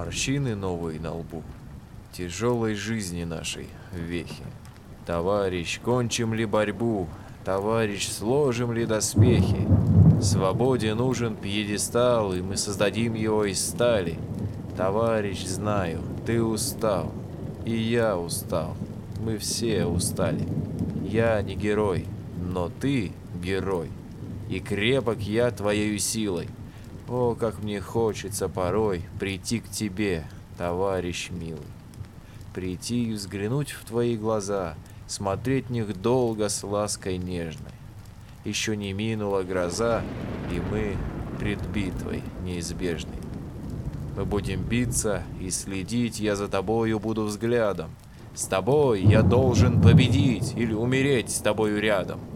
Морщины новые на лбу, тяжелой жизни нашей вехи. Товарищ, кончим ли борьбу? Товарищ, сложим ли доспехи? Свободе нужен пьедестал, и мы создадим его из стали. Товарищ, знаю, ты устал, и я устал, мы все устали. Я не герой, но ты герой, и крепок я твоею силой. О, как мне хочется порой прийти к тебе, товарищ милый. Прийти и взглянуть в твои глаза, смотреть в них долго с лаской нежной. Еще не минула гроза, и мы пред битвой неизбежной. Мы будем биться, и следить я за тобою буду взглядом. С тобой я должен победить или умереть с тобою рядом.